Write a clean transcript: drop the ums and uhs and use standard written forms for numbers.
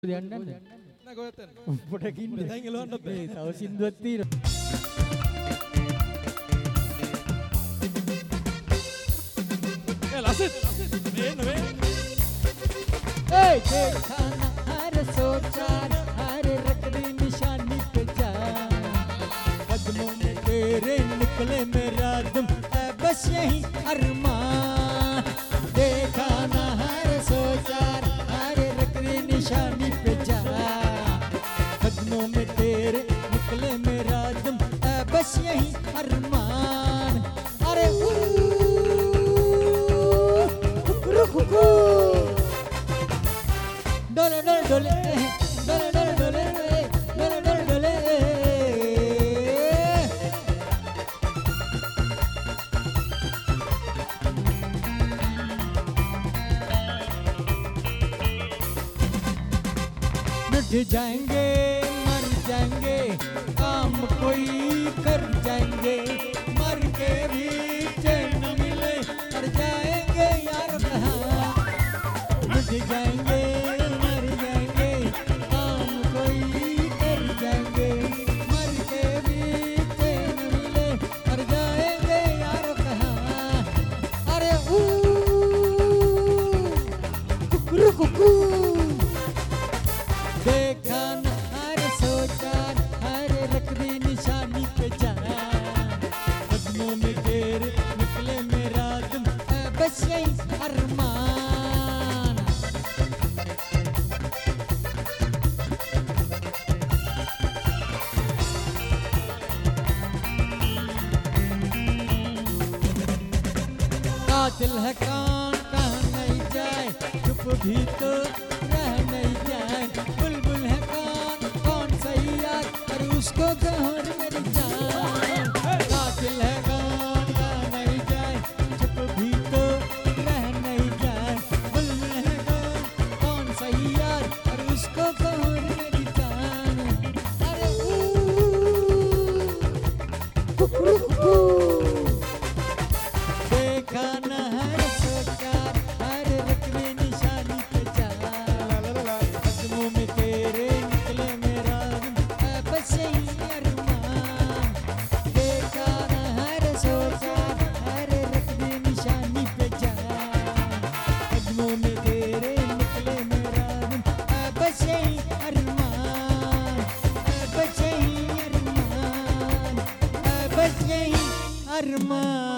Podakin deh. Tahu sinduat tir. Lasit देखा ना हर सोचा हर रखड़ी निशानी पे जा कदमों में तेरे निकले मेरा दम बस यही अरमान देखा ना हर सोचा हर रखड़ी निशानी पे जा कदमों में तेरे निकले मेरा दम बस यही अरमान अरे डोले डोले डोले डोले डोले डोले डोले डोले डोले मिट जाएंगे मर जाएंगे काम कोई कर जाएंगे मर के भी चैन मिले मर जाएंगे यार कहाँ मिट जाएंगे देखा न हर सोचा हर रखदी निशानी पे जा कदमों में तेरे निकले मेरा दम बस यही अरमान कातिल है कौन कहाँ नहीं जाए चुप भी तो रह नहीं जाए बुलबुल है कौन सही यार पर उसको गहर मेरी जान कातिल है कौन कहाँ नहीं जाए चुप भी तो रह नहीं जाए बुलबुल है कौन सही यार पर उसको गहर मेरी जान अरे देखा न हर सोचा हर रखने निशानी पे जा कदमों में तेरे निकले मेरा बस यही अरमान देखा न हर सोचा हर रखने निशानी पे जा कदमों में तेरे निकले मेरा बस यही अरमान बस यही अरमान बस यही अरमान